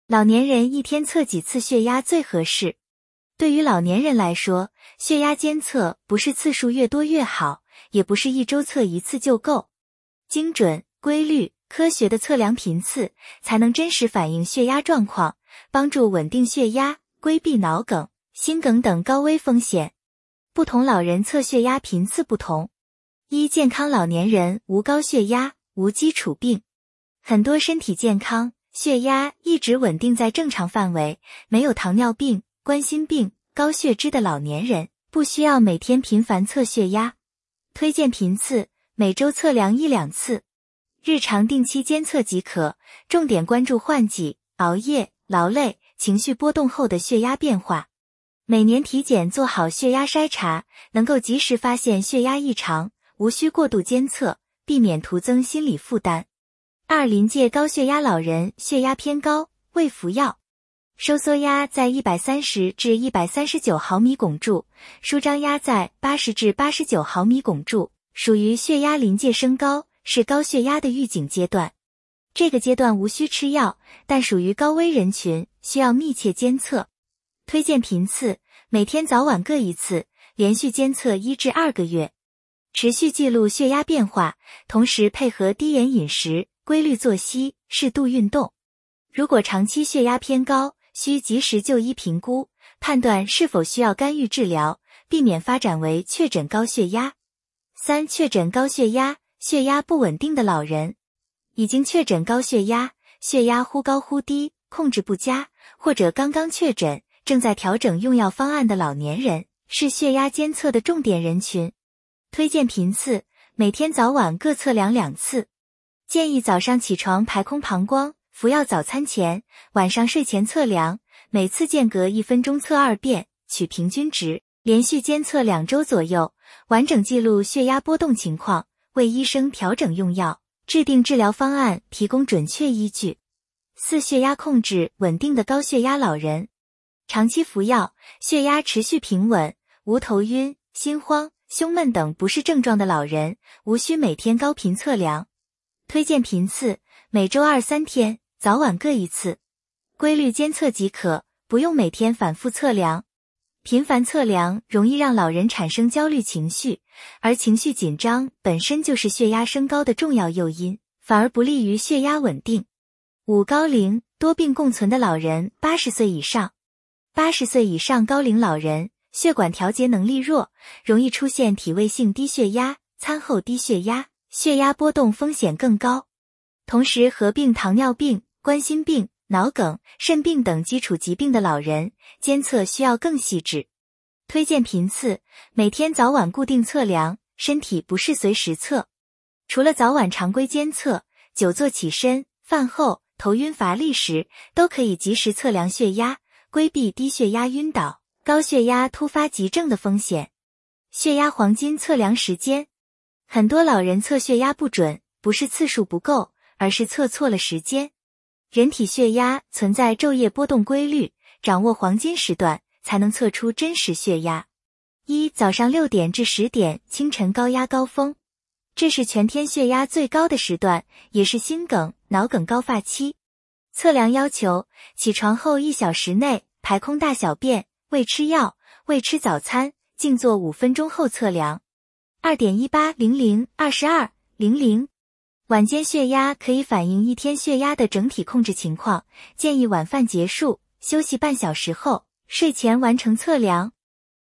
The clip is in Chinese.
老年人一天测几次血压最合适？对于老年人来说，血压监测不是次数越多越好，也不是一周测一次就够。精准、规律、科学的测量频次，才能真实反映血压状况，帮助稳定血压，规避脑梗、心梗等高危风险。不同老人测血压频次不同。一、健康老年人无高血压，无基础病。很多身体健康，血压一直稳定在正常范围，没有糖尿病、冠心病、高血脂的老年人，不需要每天频繁测血压。推荐频次，每周测量1-2次，日常定期监测即可，重点关注换季、熬夜、劳累、情绪波动后的血压变化。每年体检做好血压筛查，能够及时发现血压异常，无需过度监测，避免徒增心理负担。二、临界高血压老人血压偏高，未服药。收缩压在130至139毫米汞柱，舒张压在80至89毫米汞柱，属于血压临界升高，是高血压的预警阶段。这个阶段无需吃药，但属于高危人群，需要密切监测。推荐频次，每天早晚各一次，连续监测1至2个月，持续记录血压变化，同时配合低盐饮食、规律作息、适度运动。如果长期血压偏高，需及时就医评估，判断是否需要干预治疗，避免发展为确诊高血压。三、确诊高血压，血压不稳定的老人。已经确诊高血压，血压忽高忽低，控制不佳，或者刚刚确诊，正在调整用药方案的老年人，是血压监测的重点人群。推荐频次，每天早晚各测量2次。建议早上起床排空膀胱，服药早餐前，晚上睡前测量，每次间隔1分钟测2遍，取平均值，连续监测2周左右，完整记录血压波动情况，为医生调整用药，制定治疗方案提供准确依据。四、血压控制稳定的高血压老人。长期服药，血压持续平稳，无头晕、心慌、胸闷等不适症状的老人，无需每天高频测量。推荐频次，每周2-3天，早晚各1次，规律监测即可，不用每天反复测量。频繁测量容易让老人产生焦虑情绪，而情绪紧张本身就是血压升高的重要诱因，反而不利于血压稳定。五、高龄多病共存的老人80岁以上。80岁以上高龄老人，血管调节能力弱，容易出现体位性低血压、餐后低血压，血压波动风险更高。同时合并糖尿病、冠心病、脑梗、肾病等基础疾病的老人，监测需要更细致。推荐频次，每天早晚固定测量，身体不适随时测。除了早晚常规监测，久坐起身、饭后、头晕乏力时，都可以及时测量血压，规避低血压晕倒、高血压突发急症的风险。血压黄金测量时间。很多老人测血压不准，不是次数不够，而是测错了时间。人体血压存在昼夜波动规律，掌握黄金时段，才能测出真实血压。一、早上6点至10点，清晨高压高峰。这是全天血压最高的时段，也是心梗、脑梗高发期。测量要求：起床后1小时内排空大小便，未吃药，未吃早餐，静坐5分钟后测量。2.1800/2200。晚间血压可以反映一天血压的整体控制情况，建议晚饭结束，休息半小时后，睡前完成测量。